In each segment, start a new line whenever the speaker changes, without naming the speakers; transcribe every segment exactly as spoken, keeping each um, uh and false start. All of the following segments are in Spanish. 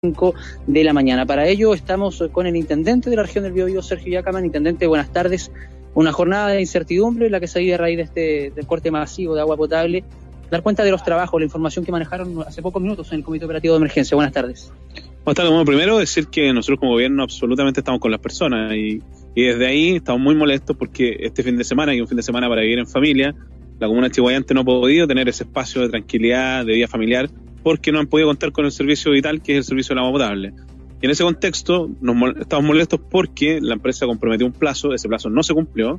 cinco de la mañana. Para ello estamos con el intendente de la región del Biobío, Sergio Yacaman. Intendente, buenas tardes. Una jornada de incertidumbre en la que se ha ido a raíz de este del corte masivo de agua potable. Dar cuenta de los trabajos, la información que manejaron hace pocos minutos en el Comité Operativo de Emergencia. Buenas tardes.
Buenas tardes. Bueno, primero decir que nosotros como gobierno absolutamente estamos con las personas y, y desde ahí estamos muy molestos porque este fin de semana, que es un fin de semana para vivir en familia, la comuna de Chihhuayante no ha podido tener ese espacio de tranquilidad, de vida familiar, porque no han podido contar con el servicio vital que es el servicio del agua potable. Y en ese contexto nos mol- estamos molestos porque la empresa comprometió un plazo, ese plazo no se cumplió,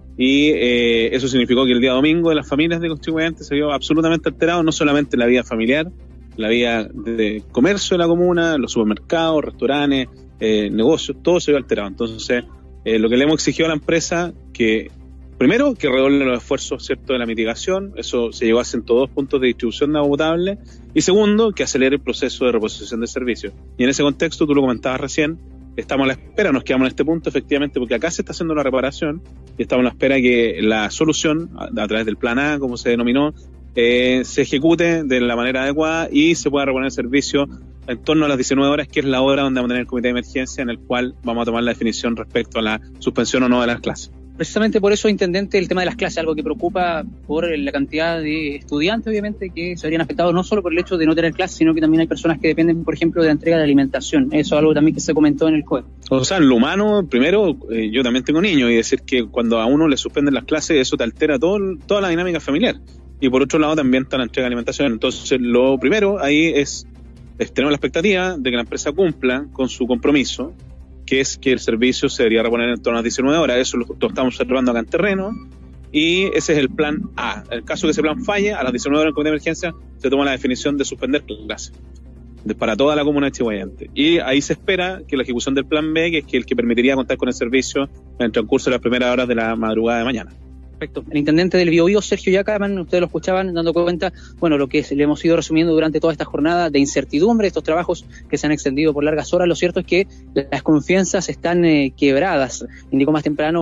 y eh, eso significó que el día domingo de las familias de Chihhuayante se vio absolutamente alterado, no solamente la vida familiar, la vida de comercio de la comuna, los supermercados, restaurantes, eh, negocios, todo se vio alterado. Entonces, eh, lo que le hemos exigido a la empresa, que primero, que redoble los esfuerzos, ¿cierto?, de la mitigación, eso se llegó a ciento dos puntos de distribución de agua potable, y segundo, que acelere el proceso de reposición de servicios. Y en ese contexto, tú lo comentabas recién, estamos a la espera, nos quedamos en este punto, efectivamente, porque acá se está haciendo la reparación, y estamos a la espera que la solución, a, a través del plan A, como se denominó, eh, se ejecute de la manera adecuada y se pueda reponer el servicio en torno a las diecinueve horas, que es la hora donde vamos a tener el comité de emergencia, en el cual vamos a tomar la definición respecto a la suspensión o no de las clases.
Precisamente por eso, intendente, el tema de las clases, algo que preocupa por la cantidad de estudiantes, obviamente, que se habrían afectado no solo por el hecho de no tener clases, sino que también hay personas que dependen, por ejemplo, de la entrega de alimentación. Eso es algo también que se comentó en el C O E.
O sea, en lo humano, primero, eh, yo también tengo niños, y decir que cuando a uno le suspenden las clases, eso te altera todo, toda la dinámica familiar. Y por otro lado, también está la entrega de alimentación. Entonces, lo primero ahí es, es tener la expectativa de que la empresa cumpla con su compromiso, que es que el servicio se debería reponer en torno a las diecinueve horas. Eso lo, lo estamos observando acá en terreno, y ese es el plan A. En el caso que ese plan falle, a las diecinueve horas en el comité de emergencia se toma la definición de suspender clases para toda la comuna de Chihhuayante. Y ahí se espera que la ejecución del plan B, que es que el que permitiría contar con el servicio en el transcurso de las primeras horas de la madrugada de mañana.
Perfecto. El intendente del Biobío, Sergio Yacaman, ustedes lo escuchaban dando cuenta, bueno, lo que le hemos ido resumiendo durante toda esta jornada de incertidumbre, estos trabajos que se han extendido por largas horas. Lo cierto es que las confianzas están eh, quebradas. Indicó más temprano